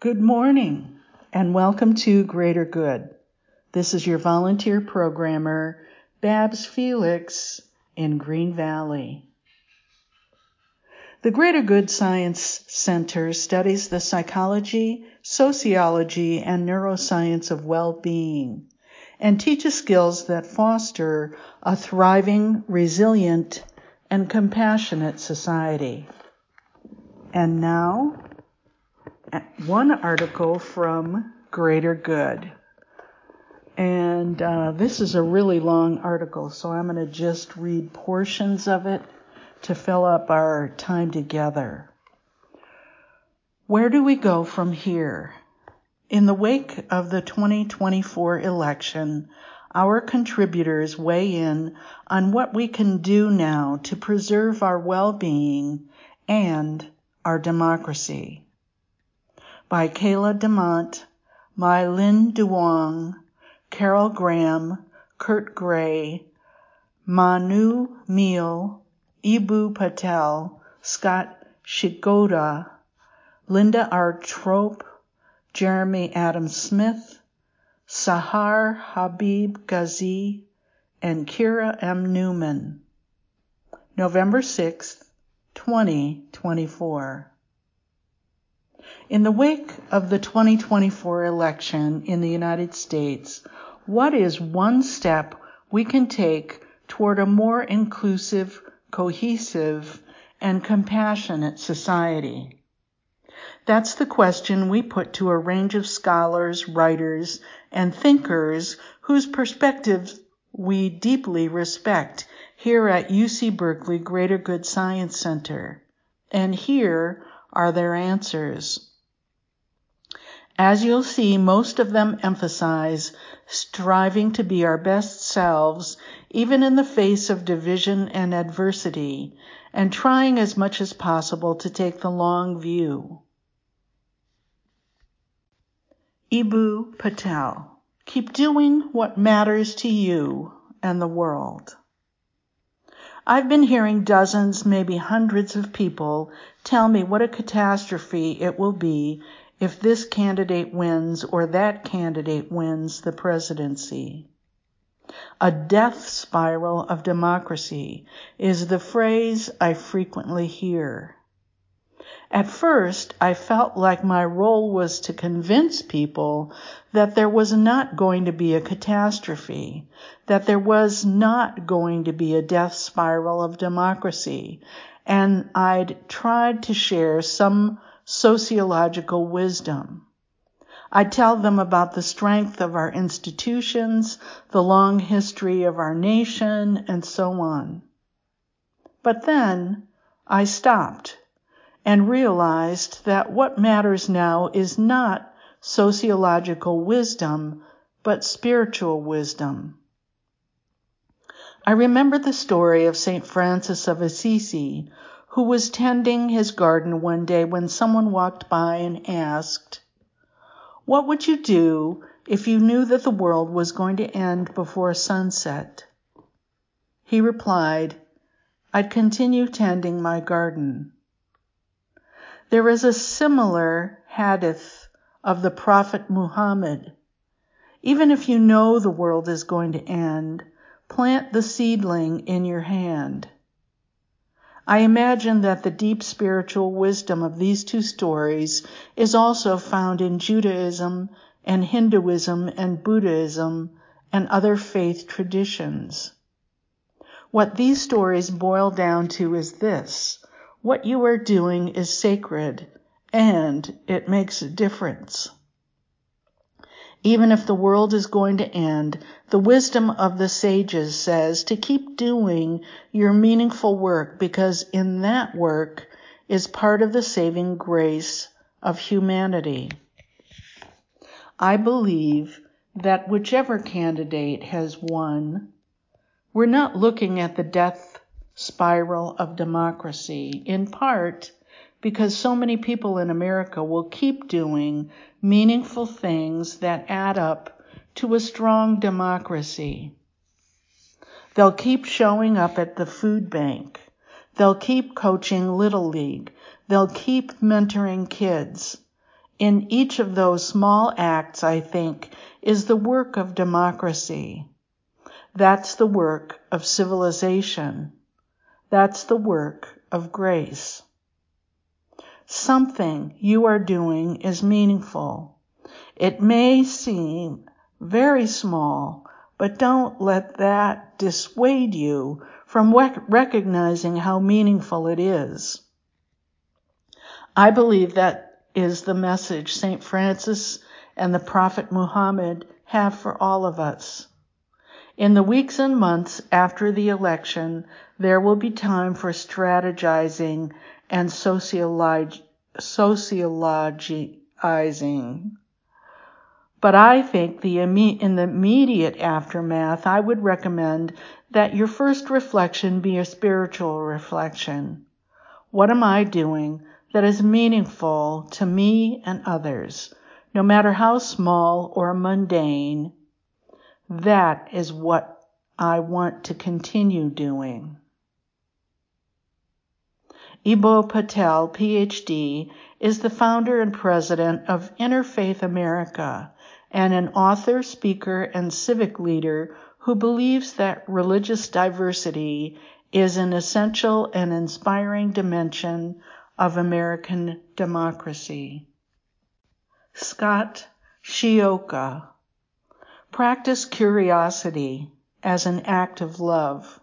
Good morning and welcome to Greater Good. This is your volunteer programmer, Babs Felix in Green Valley. The Greater Good Science Center studies the psychology, sociology, and neuroscience of well-being and teaches skills that foster a thriving, resilient, and compassionate society. And now, one article from Greater Good. And this is a really long article, so I'm going to just read portions of it to fill up our time together. Where do we go from here? In the wake of the 2024 election, our contributors weigh in on what we can do now to preserve our well-being and our democracy. By Kayla DeMont, Mai Lin Duong, Carol Graham, Kurt Gray, Manu Meal, Ibu Patel, Scott Shigoda, Linda R. Trope, Jeremy Adam Smith, Sahar Habib Ghazi, and Kira M. Newman. November 6th, 2024. In the wake of the 2024 election in the United States, what is one step we can take toward a more inclusive, cohesive, and compassionate society? That's the question we put to a range of scholars, writers, and thinkers whose perspectives we deeply respect here at UC Berkeley Greater Good Science Center. And here are their answers. As you'll see, most of them emphasize striving to be our best selves, even in the face of division and adversity, and trying as much as possible to take the long view. Ibu Patel, keep doing what matters to you and the world. I've been hearing dozens, maybe hundreds of people tell me what a catastrophe it will be if this candidate wins or that candidate wins the presidency. A death spiral of democracy is the phrase I frequently hear. At first, I felt like my role was to convince people that there was not going to be a catastrophe, that there was not going to be a death spiral of democracy, and I'd tried to share some sociological wisdom. I'd tell them about the strength of our institutions, the long history of our nation, and so on. But then I stopped and realized that what matters now is not sociological wisdom, but spiritual wisdom. I remember the story of St. Francis of Assisi, who was tending his garden one day when someone walked by and asked, "What would you do if you knew that the world was going to end before sunset?" He replied, "I'd continue tending my garden." There is a similar hadith of the Prophet Muhammad. Even if you know the world is going to end, plant the seedling in your hand. I imagine that the deep spiritual wisdom of these two stories is also found in Judaism and Hinduism and Buddhism and other faith traditions. What these stories boil down to is this: what you are doing is sacred, and it makes a difference. Even if the world is going to end, the wisdom of the sages says to keep doing your meaningful work, because in that work is part of the saving grace of humanity. I believe that whichever candidate has won, we're not looking at the death spiral of democracy, in part because so many people in America will keep doing meaningful things that add up to a strong democracy. They'll keep showing up at the food bank. They'll keep coaching Little League. They'll keep mentoring kids. In each of those small acts, I think, is the work of democracy. That's the work of civilization. That's the work of grace. Something you are doing is meaningful. It may seem very small, but don't let that dissuade you from recognizing how meaningful it is. I believe that is the message St. Francis and the Prophet Muhammad have for all of us. In the weeks and months after the election, there will be time for strategizing and sociologizing. But I think in the immediate aftermath, I would recommend that your first reflection be a spiritual reflection. What am I doing that is meaningful to me and others, no matter how small or mundane? That is what I want to continue doing. Eboo Patel, Ph.D., is the founder and president of Interfaith America and an author, speaker, and civic leader who believes that religious diversity is an essential and inspiring dimension of American democracy. Scott Shioka. Practice curiosity as an act of love.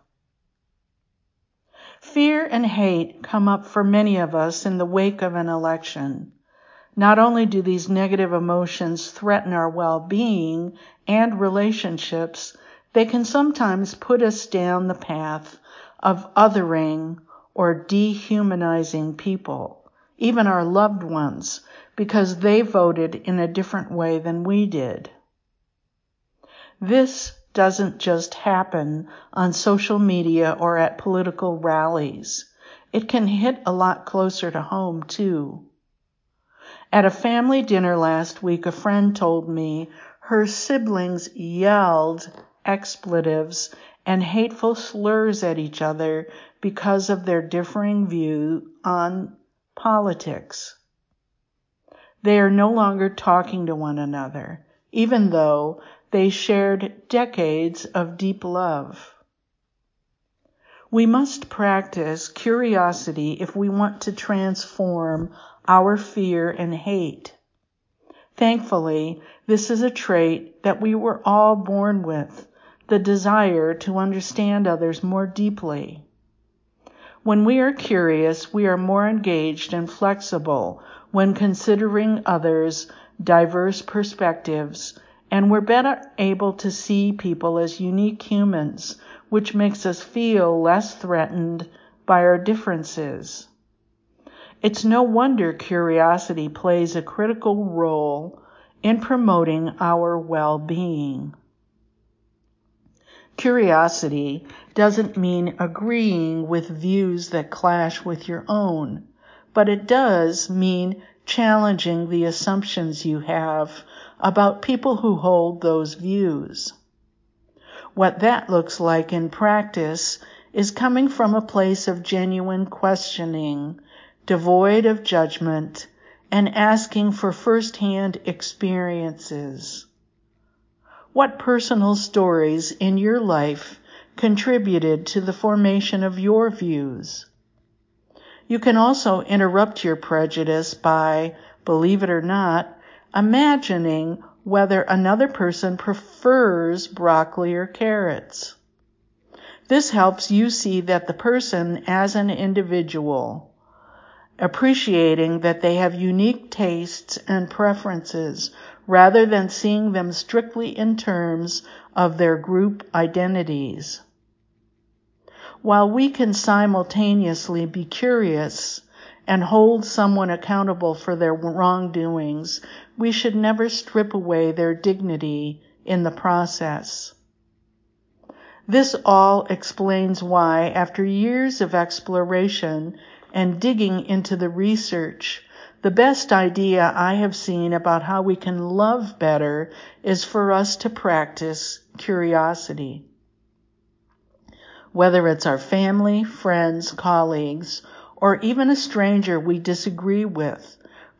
Fear and hate come up for many of us in the wake of an election. Not only do these negative emotions threaten our well-being and relationships, they can sometimes put us down the path of othering or dehumanizing people, even our loved ones, because they voted in a different way than we did. This doesn't just happen on social media or at political rallies. It can hit a lot closer to home, too. At a family dinner last week, a friend told me her siblings yelled expletives and hateful slurs at each other because of their differing view on politics. They are no longer talking to one another, even though they shared decades of deep love. We must practice curiosity if we want to transform our fear and hate. Thankfully, this is a trait that we were all born with, the desire to understand others more deeply. When we are curious, we are more engaged and flexible when considering others' diverse perspectives, and we're better able to see people as unique humans, which makes us feel less threatened by our differences. It's no wonder curiosity plays a critical role in promoting our well-being. Curiosity doesn't mean agreeing with views that clash with your own, but it does mean challenging the assumptions you have about people who hold those views. What that looks like in practice is coming from a place of genuine questioning, devoid of judgment, and asking for first-hand experiences. What personal stories in your life contributed to the formation of your views? You can also interrupt your prejudice by, believe it or not, imagining whether another person prefers broccoli or carrots. This helps you see that the person as an individual, appreciating that they have unique tastes and preferences rather than seeing them strictly in terms of their group identities. While we can simultaneously be curious and hold someone accountable for their wrongdoings, we should never strip away their dignity in the process. This all explains why, after years of exploration and digging into the research, the best idea I have seen about how we can love better is for us to practice curiosity. Whether it's our family, friends, colleagues, or even a stranger we disagree with,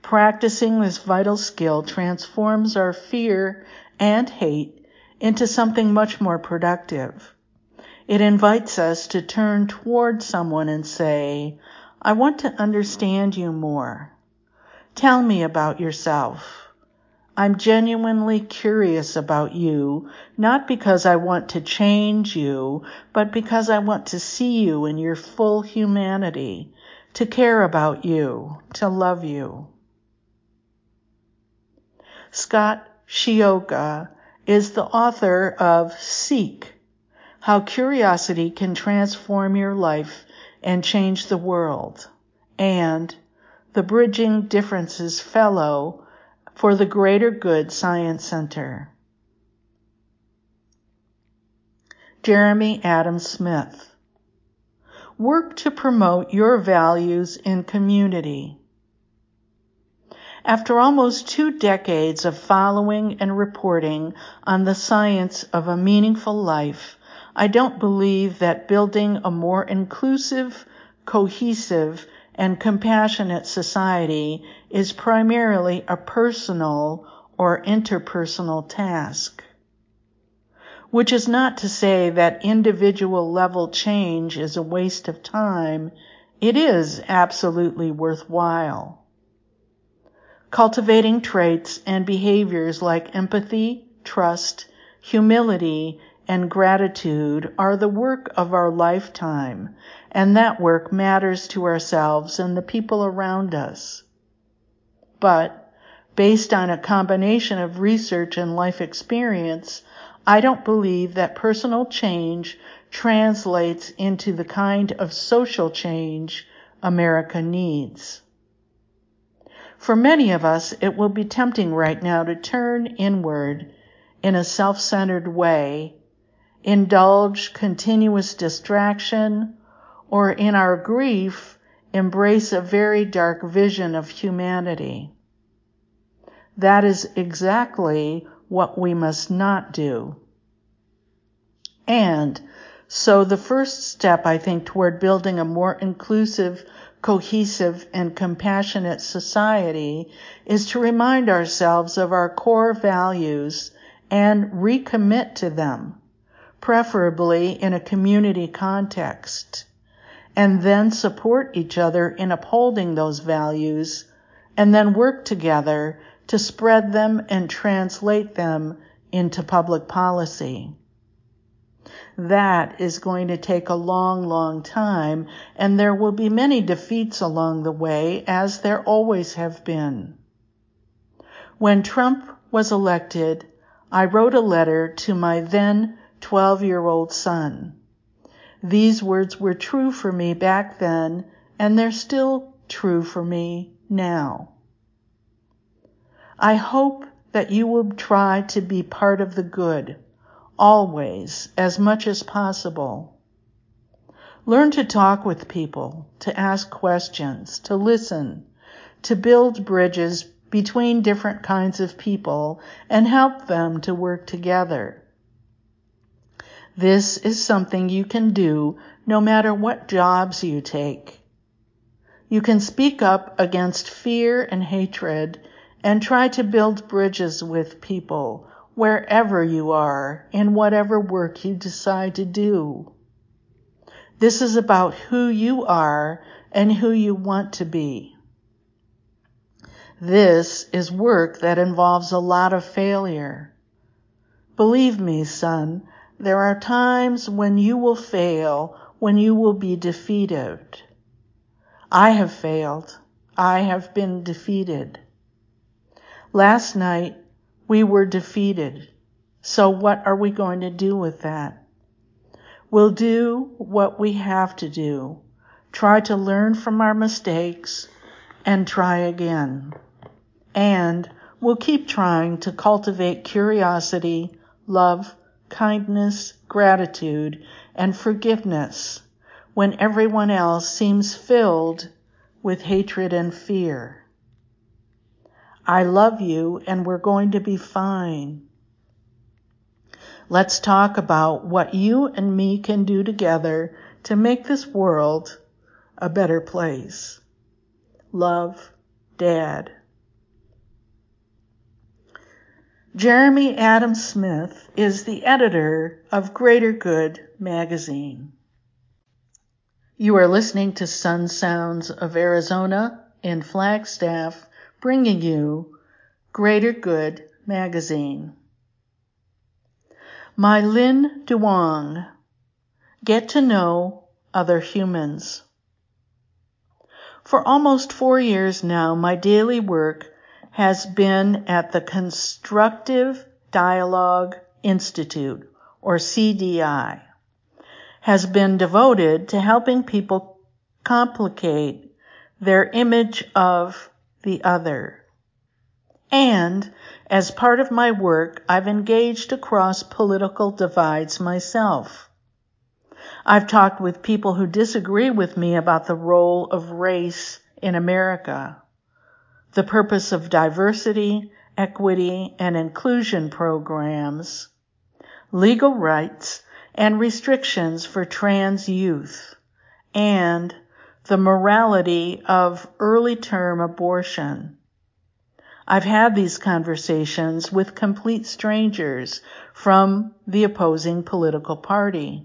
Practicing this vital skill transforms our fear and hate into something much more productive. It invites us to turn toward someone and say, I want to understand you more. Tell me about yourself. I'm genuinely curious about you, not because I want to change you, but because I want to see you in your full humanity, to care about you, to love you. Scott Shioka is the author of Seek, How Curiosity Can Transform Your Life and Change the World, and the Bridging Differences Fellow for the Greater Good Science Center. Jeremy Adam Smith. Work to promote your values in community. After almost 2 decades of following and reporting on the science of a meaningful life, I don't believe that building a more inclusive, cohesive, and compassionate society is primarily a personal or interpersonal task. Which is not to say that individual level change is a waste of time. It is absolutely worthwhile. Cultivating traits and behaviors like empathy, trust, humility, and gratitude are the work of our lifetime, and that work matters to ourselves and the people around us. But, based on a combination of research and life experience, I don't believe that personal change translates into the kind of social change America needs. For many of us, it will be tempting right now to turn inward in a self-centered way, indulge continuous distraction, or in our grief, embrace a very dark vision of humanity. That is exactly what we must not do. And so the first step, I think, toward building a more inclusive, cohesive, and compassionate society is to remind ourselves of our core values and recommit to them, preferably in a community context, and then support each other in upholding those values, and then work together to spread them and translate them into public policy. That is going to take a long, long time, and there will be many defeats along the way, as there always have been. When Trump was elected, I wrote a letter to my then 12-year-old son. These words were true for me back then, and they're still true for me now. I hope that you will try to be part of the good, always, as much as possible. Learn to talk with people, to ask questions, to listen, to build bridges between different kinds of people and help them to work together. This is something you can do no matter what jobs you take. You can speak up against fear and hatred and try to build bridges with people wherever you are, in whatever work you decide to do. This is about who you are and who you want to be. This is work that involves a lot of failure. Believe me, son, there are times when you will fail, when you will be defeated. I have failed. I have been defeated. Last night, we were defeated. So what are we going to do with that? We'll do what we have to do. Try to learn from our mistakes and try again. And we'll keep trying to cultivate curiosity, love, kindness, gratitude, and forgiveness when everyone else seems filled with hatred and fear. I love you, and we're going to be fine. Let's talk about what you and me can do together to make this world a better place. Love, Dad. Jeremy Adam Smith is the editor of Greater Good magazine. You are listening to Sun Sounds of Arizona in Flagstaff, bringing you Greater Good magazine. My Lin Duong, Get to Know Other Humans. For almost 4 years now, my daily work has been at the Constructive Dialogue Institute, or CDI, has been devoted to helping people complicate their image of the other. And as part of my work, I've engaged across political divides myself. I've talked with people who disagree with me about the role of race in America, the purpose of diversity, equity, and inclusion programs, legal rights and restrictions for trans youth, and the morality of early-term abortion. I've had these conversations with complete strangers from the opposing political party.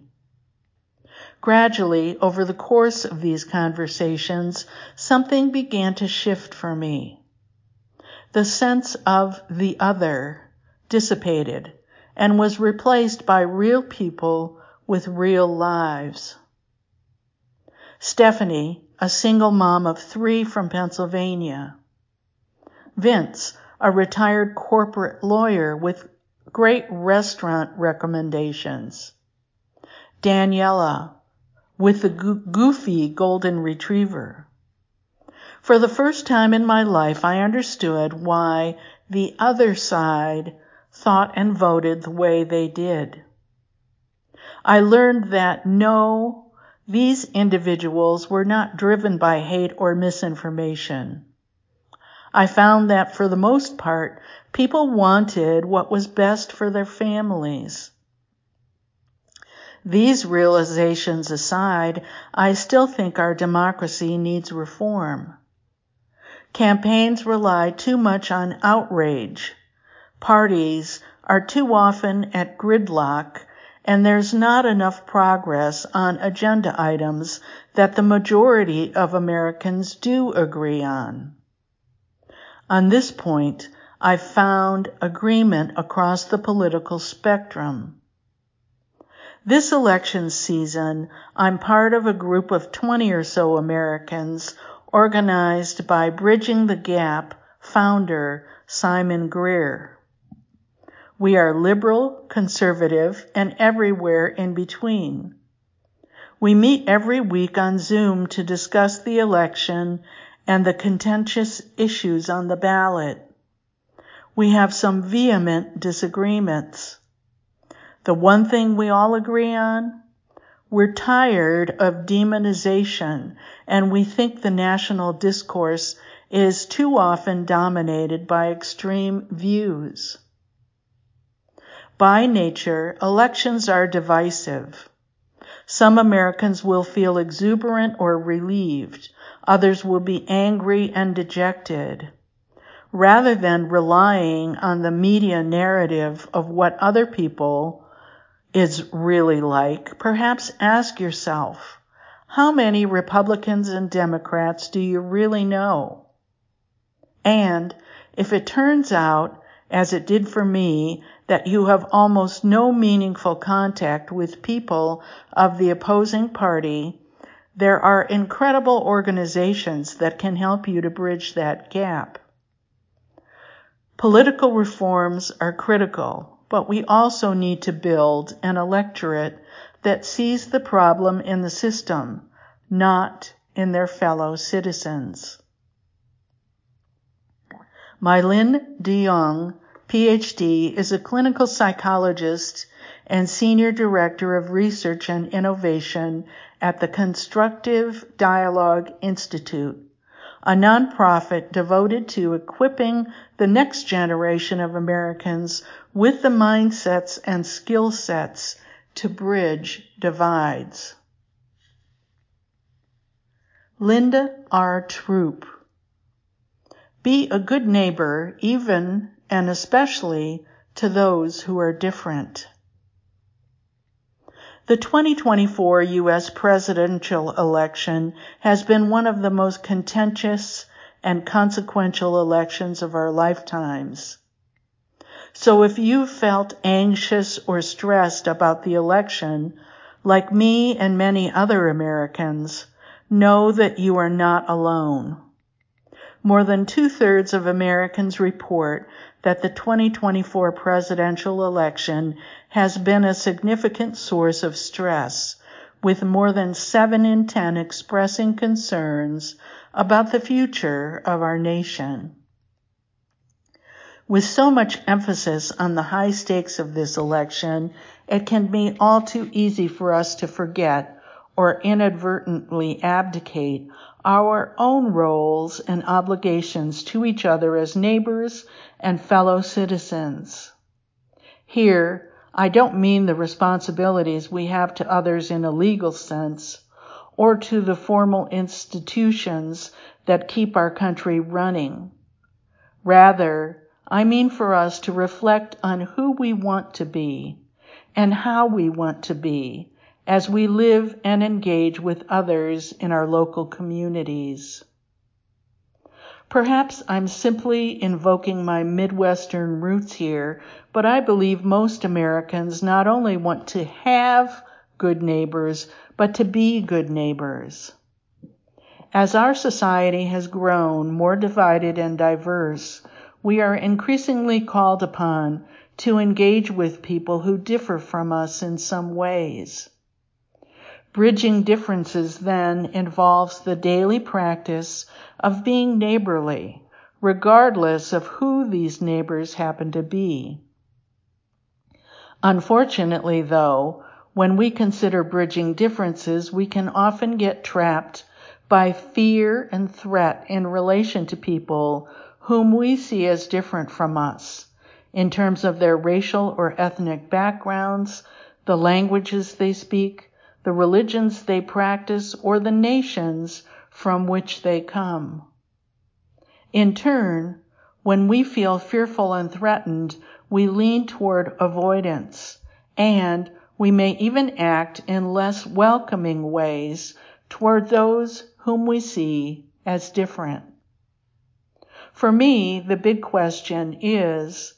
Gradually, over the course of these conversations, something began to shift for me. The sense of the other dissipated and was replaced by real people with real lives. Stephanie, a single mom of 3 from Pennsylvania. Vince, a retired corporate lawyer with great restaurant recommendations. Daniela, with the goofy golden retriever. For the first time in my life, I understood why the other side thought and voted the way they did. I learned that no, these individuals were not driven by hate or misinformation. I found that for the most part, people wanted what was best for their families. These realizations aside, I still think our democracy needs reform. Campaigns rely too much on outrage. Parties are too often at gridlock, and there's not enough progress on agenda items that the majority of Americans do agree on. On this point, I've found agreement across the political spectrum. This election season, I'm part of a group of 20 or so Americans organized by Bridging the Gap founder Simon Greer. We are liberal, conservative, and everywhere in between. We meet every week on Zoom to discuss the election and the contentious issues on the ballot. We have some vehement disagreements. The one thing we all agree on? We're tired of demonization, and we think the national discourse is too often dominated by extreme views. By nature, elections are divisive. Some Americans will feel exuberant or relieved. Others will be angry and dejected. Rather than relying on the media narrative of what other people is really like, perhaps ask yourself, how many Republicans and Democrats do you really know? And if it turns out, as it did for me, that you have almost no meaningful contact with people of the opposing party, there are incredible organizations that can help you to bridge that gap. Political reforms are critical, but we also need to build an electorate that sees the problem in the system, not in their fellow citizens. My Lin Duong, PhD, is a clinical psychologist and Senior Director of Research and Innovation at the Constructive Dialogue Institute, a nonprofit devoted to equipping the next generation of Americans with the mindsets and skill sets to bridge divides. Linda R. Troop. Be a good neighbor, even and especially to those who are different. The 2024 U.S. presidential election has been one of the most contentious and consequential elections of our lifetimes. So if you felt anxious or stressed about the election, like me and many other Americans, know that you are not alone. More than 2/3 of Americans report that the 2024 presidential election has been a significant source of stress, with more than 7 in 10 expressing concerns about the future of our nation. With so much emphasis on the high stakes of this election, it can be all too easy for us to forget or inadvertently abdicate our own roles and obligations to each other as neighbors and fellow citizens. Here, I don't mean the responsibilities we have to others in a legal sense, or to the formal institutions that keep our country running. Rather, I mean for us to reflect on who we want to be and how we want to be as we live and engage with others in our local communities. Perhaps I'm simply invoking my Midwestern roots here, but I believe most Americans not only want to have good neighbors, but to be good neighbors. As our society has grown more divided and diverse, we are increasingly called upon to engage with people who differ from us in some ways. Bridging differences then involves the daily practice of being neighborly, regardless of who these neighbors happen to be. Unfortunately, though, when we consider bridging differences, we can often get trapped by fear and threat in relation to people whom we see as different from us, in terms of their racial or ethnic backgrounds, the languages they speak, the religions they practice, or the nations from which they come. In turn, when we feel fearful and threatened, we lean toward avoidance, and we may even act in less welcoming ways toward those whom we see as different. For me, the big question is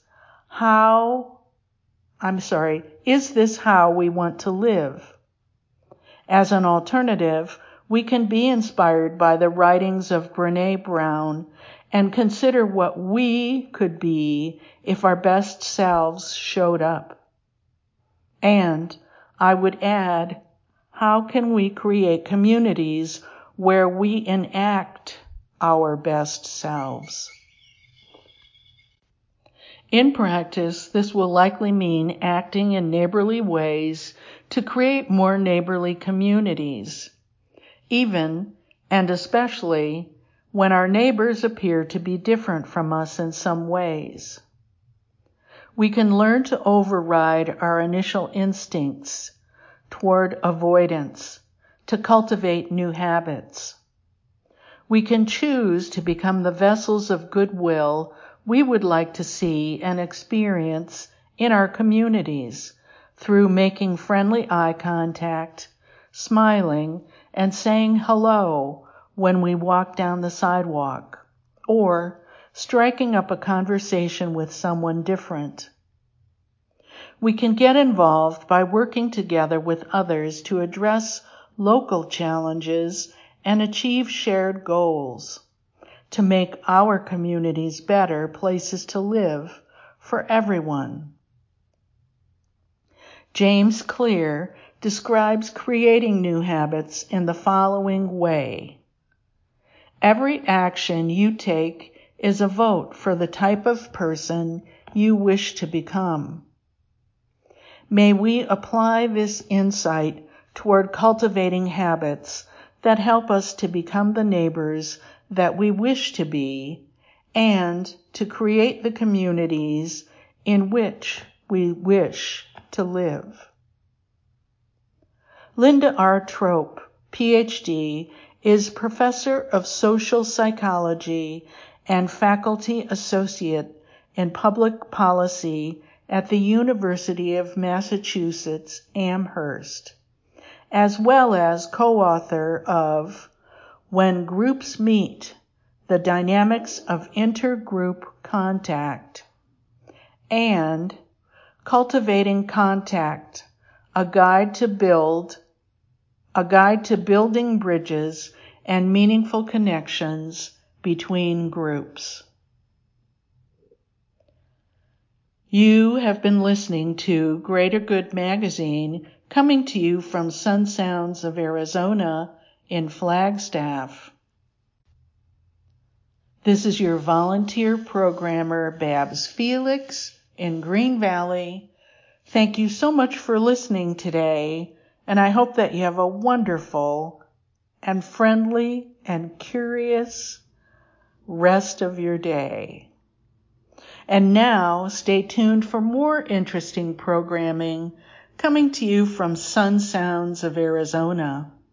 is this how we want to live? As an alternative, we can be inspired by the writings of Brené Brown and consider what we could be if our best selves showed up. And I would add, how can we create communities where we enact our best selves? In practice, this will likely mean acting in neighborly ways to create more neighborly communities, even and especially when our neighbors appear to be different from us in some ways. We can learn to override our initial instincts toward avoidance, to cultivate new habits. We can choose to become the vessels of goodwill we would like to see and experience in our communities through making friendly eye contact, smiling, and saying hello when we walk down the sidewalk, or striking up a conversation with someone different. We can get involved by working together with others to address local challenges and achieve shared goals, to make our communities better places to live for everyone. James Clear describes creating new habits in the following way. Every action you take is a vote for the type of person you wish to become. May we apply this insight toward cultivating habits that help us to become the neighbors that we wish to be and to create the communities in which we wish to live. Linda R. Trope, Ph.D., is professor of social psychology and faculty associate in public policy at the University of Massachusetts Amherst, as well as co-author of When Groups Meet, The Dynamics of Intergroup Contact, and Cultivating Contact, a guide to building bridges and meaningful connections between groups. You have been listening to Greater Good Magazine, coming to you from Sun Sounds of Arizona in Flagstaff. This is your volunteer programmer, Babs Felix, in Green Valley. Thank you so much for listening today, and I hope that you have a wonderful and friendly and curious rest of your day. And now, stay tuned for more interesting programming coming to you from Sun Sounds of Arizona.